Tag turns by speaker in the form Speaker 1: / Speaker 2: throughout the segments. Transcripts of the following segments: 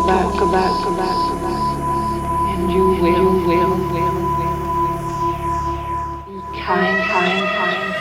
Speaker 1: and you will be kind.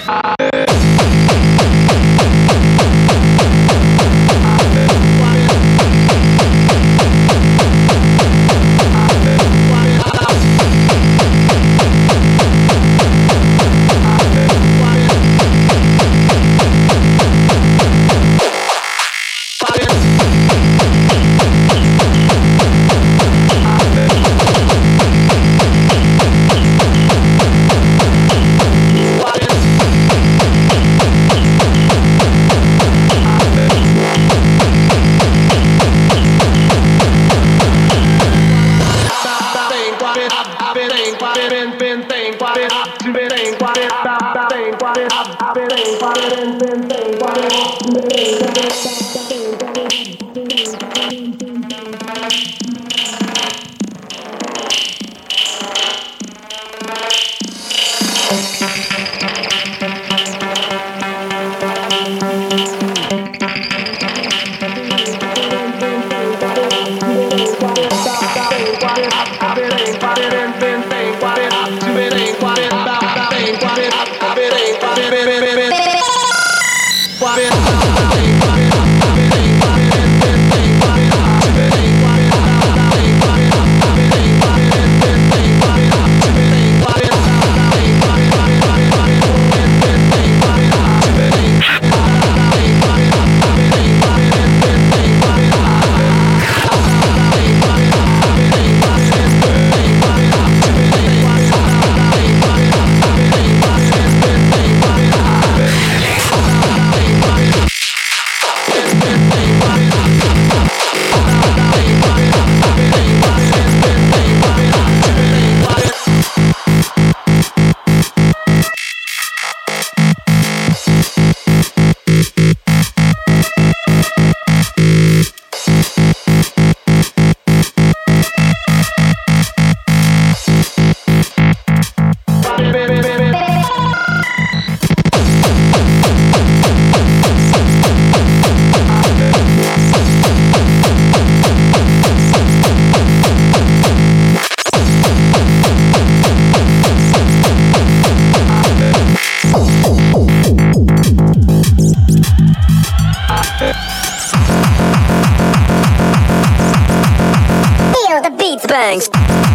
Speaker 2: Bangs.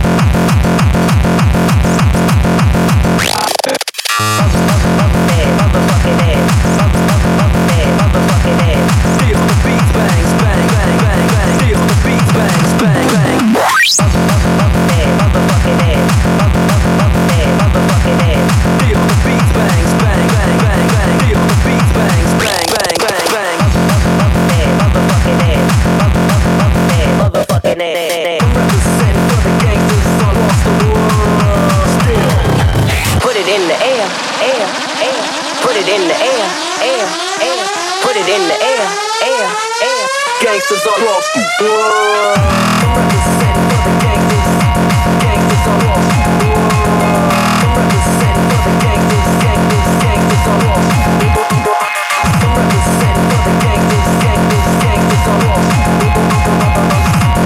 Speaker 3: Gangsters all off the world. I'm representing for the gangsters. Gangsters all off the world. I'm representing for the gangsters. Gangsters all off the world. I'm representing for the gangsters. Gangsters all off the world.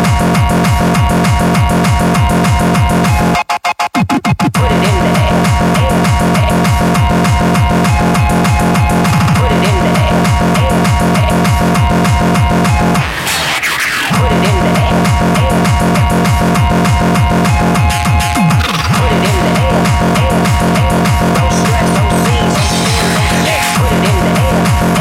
Speaker 3: Put it in the air. Put it in the air. Put it in the air. Put it in the air. No stress, no scenes, no stress. Put it in the air.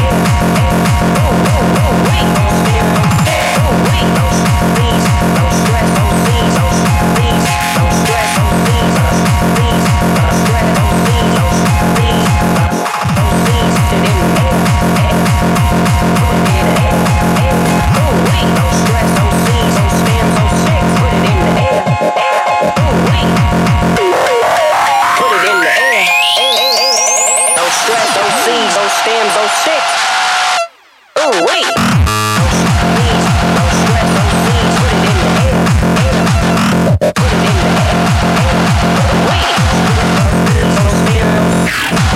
Speaker 3: Oh, wait, no fear, no fear. Oh, wait, no please, no stress, no scenes, no please, no stress, no scenes, no please, no stress, no scenes, no please, no scenes. Put it in the air. Put it in the air. Oh, wait, no stress, no scenes, no stems, no sticks. Put it in the air. Oh, wait. Put it in the air. No stress, no seeds, no stems, no sticks. Oh, wait. No please, no stress, no seeds. Put it in the air. Put it in the air. Wait. No stems.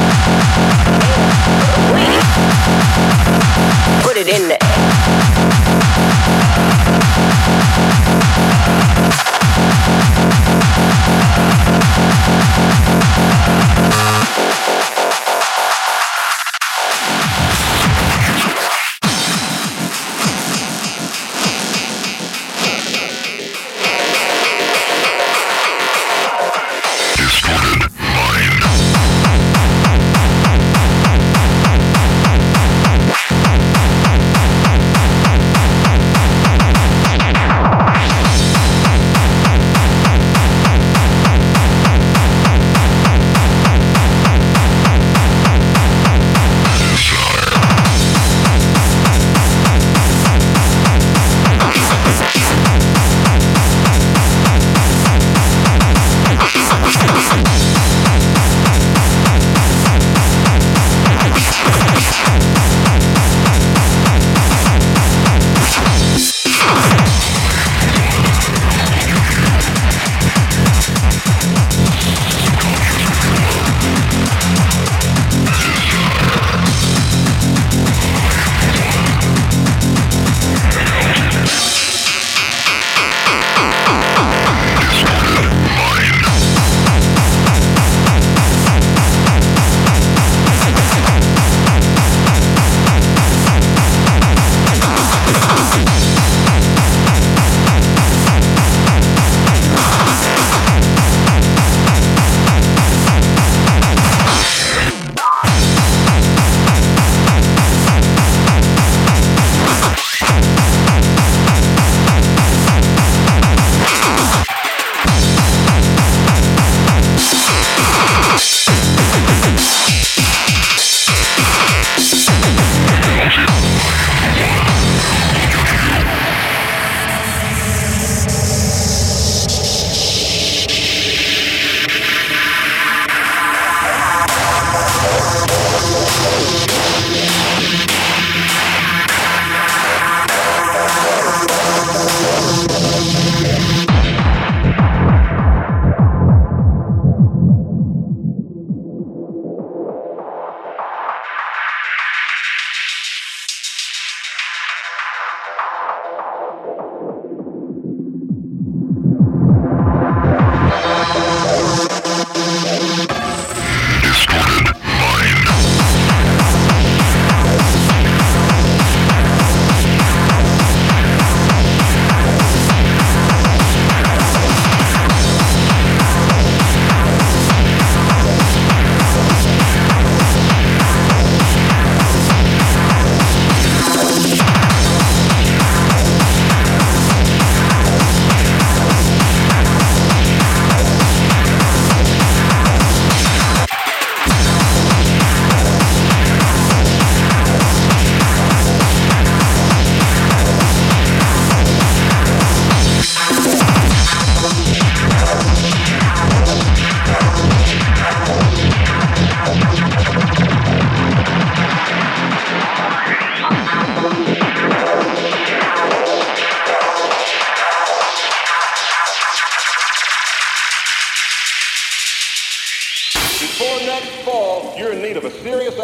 Speaker 3: Wait. Put it in the air.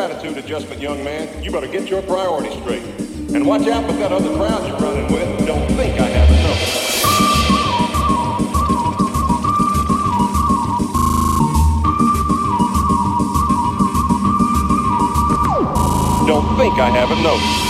Speaker 4: attitude adjustment, young man. You better get your priorities straight. And watch out with that other crowd you're running with. Don't think I haven't noticed. Don't think I haven't noticed.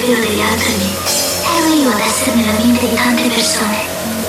Speaker 5: più degli atomi, ero io ad essere nella mente di tante persone.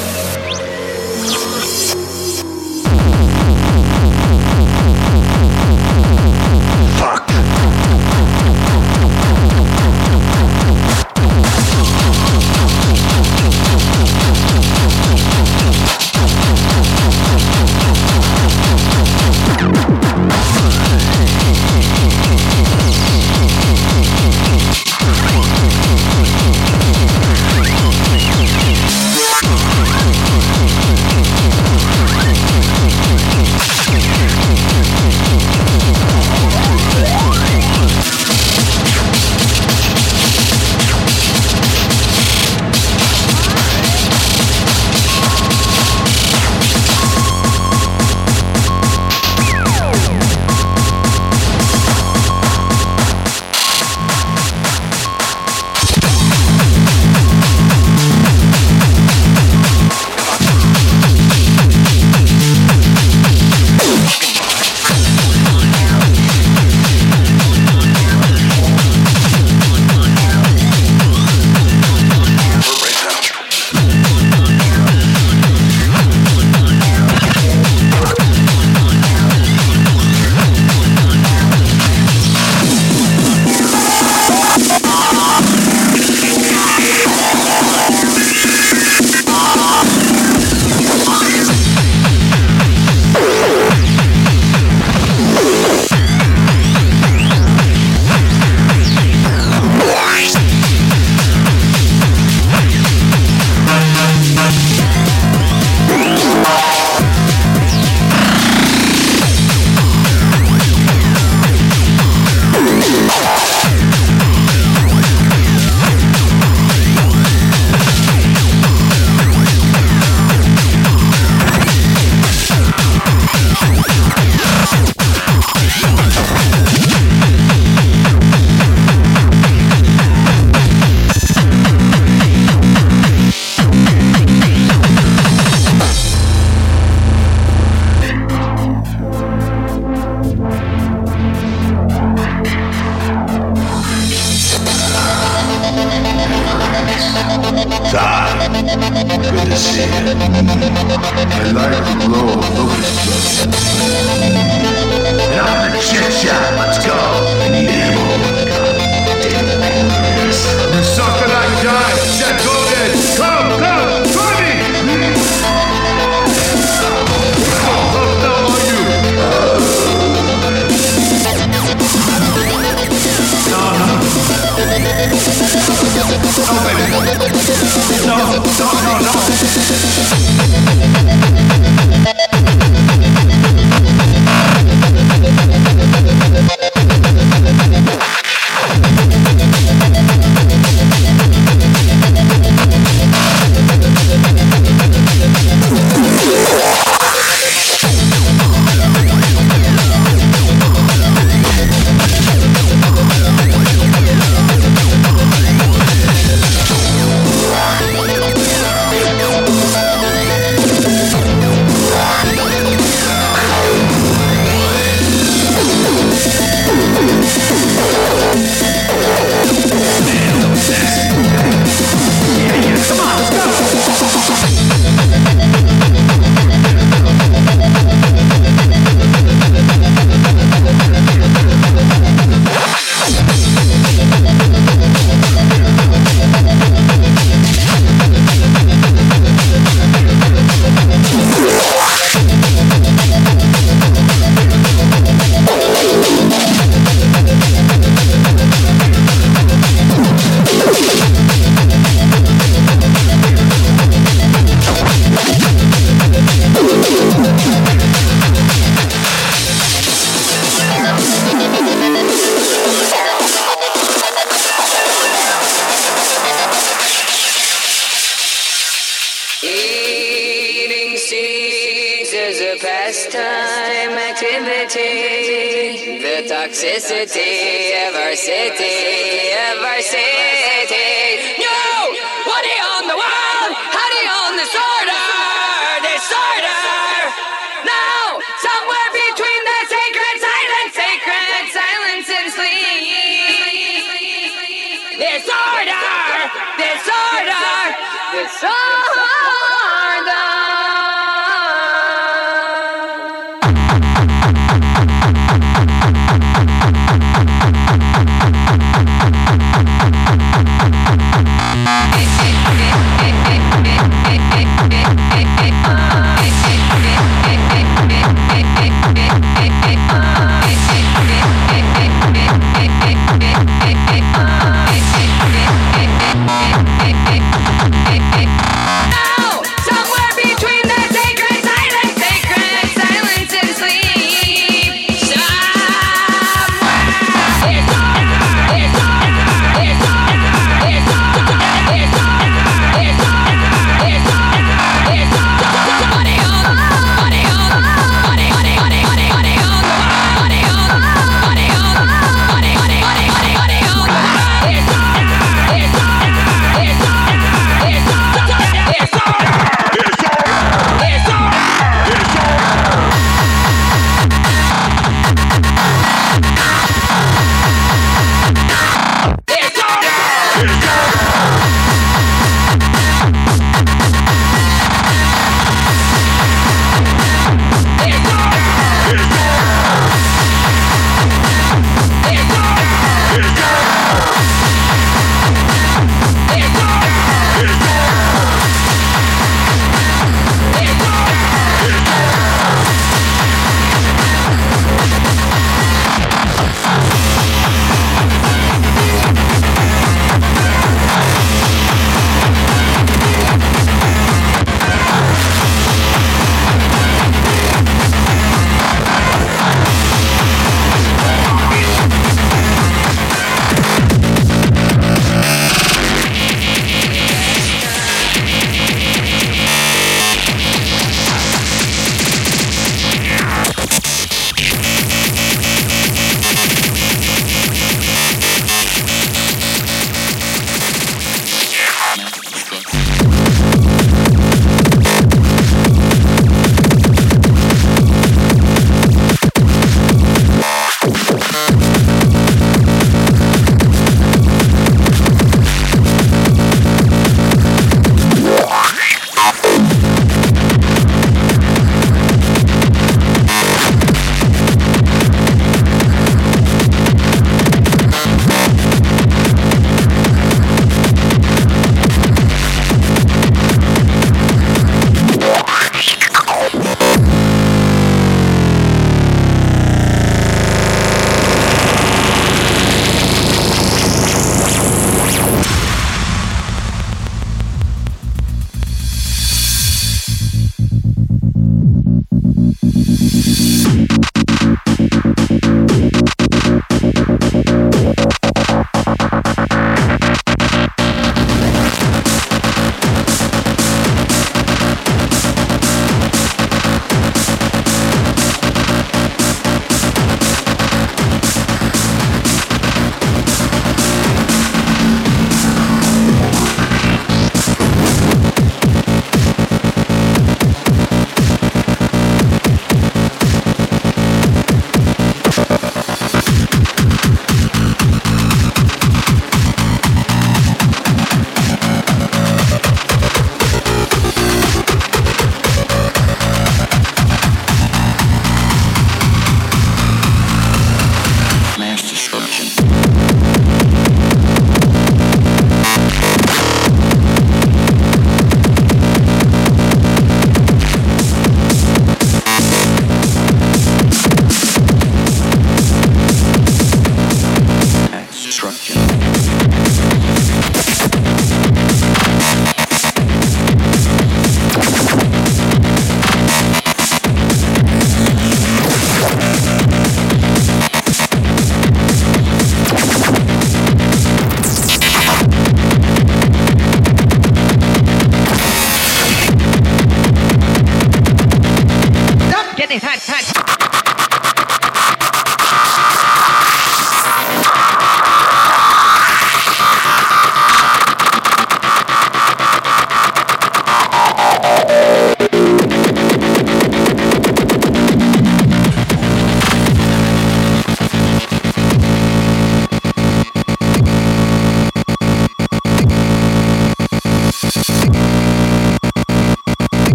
Speaker 6: Toxicity of our city, of our city. No! What do you own the world? How do you own disorder? Disorder! No! Somewhere between the sacred silence and sleep. Disorder! It's all done.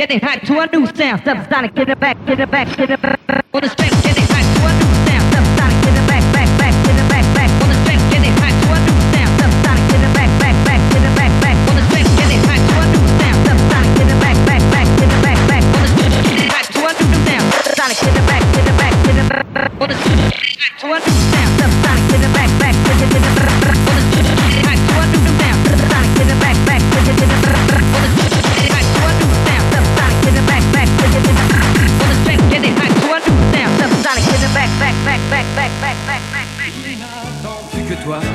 Speaker 7: getting hot to a new sound. Subsonic, get it back, get it back, get it back. On the spec, getting hot to a new sound. Subsonic, get it back, back, back, get it back, back. On the spec, getting hot to a new sound. Subsonic, get it back, back, back, get it back, back. On the spec, getting hot to a new sound. Subsonic, get it back, back, back, get it back, back. On the spec, getting hot to a new sound. Subsonic, get it back, get it back, get it back. On the spec, getting hot to a new sound. Subsonic, get it back, back, get it back. On the spec, getting hot to a new sound. Subsonic, get it back, back, get it back. On the spec, getting hot to a new sound. Subsonic, get it back, back, get it back. On the spec, getting hot to a new sound. Subsonic, get it back, back, back, back, back, back, back, back, back.
Speaker 8: Plus que toi.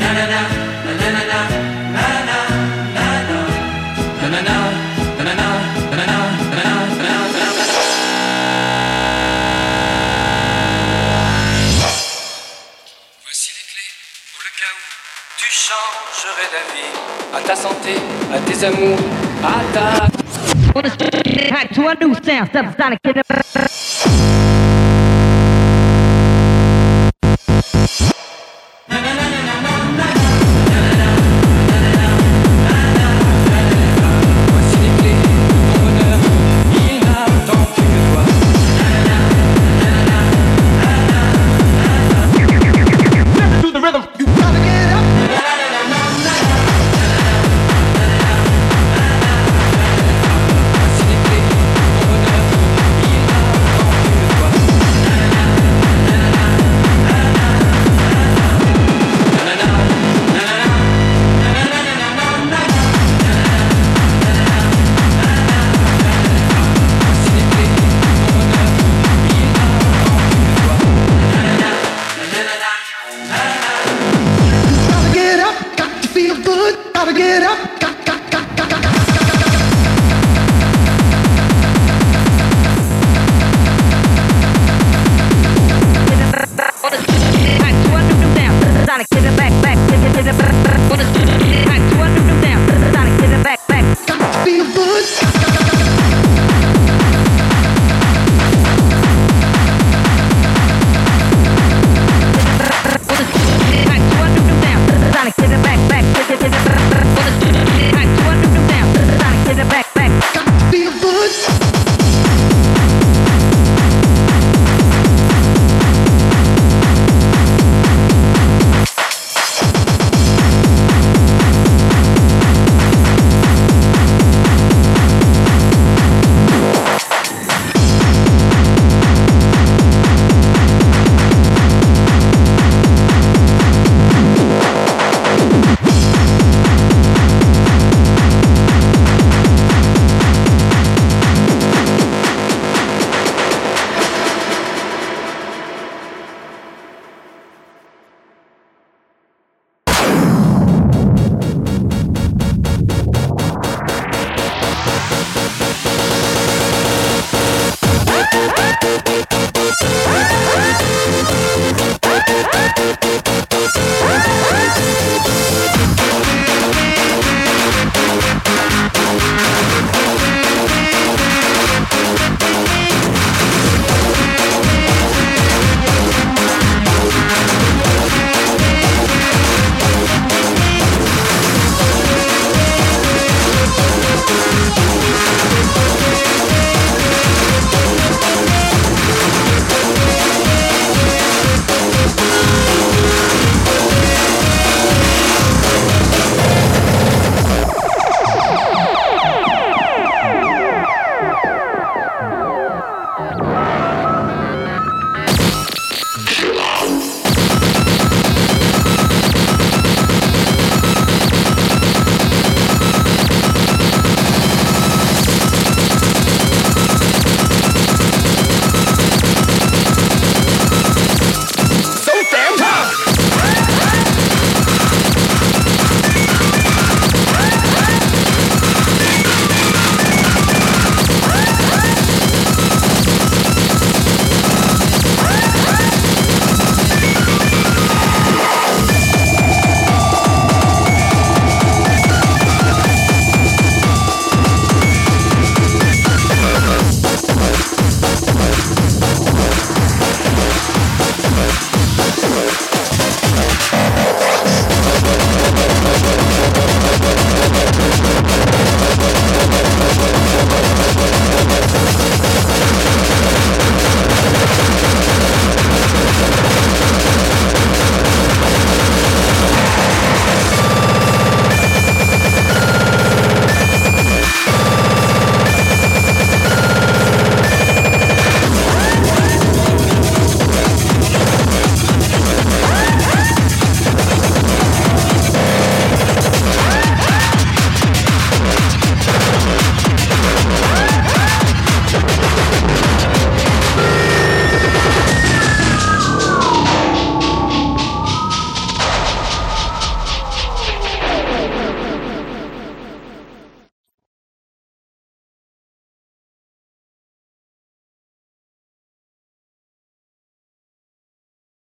Speaker 9: Voici les clés pour le cas où tu changerais d'avis. À ta santé, à tes amours, à ta...
Speaker 7: On the spec, getting hot to a new sound. Subsonic, get it back.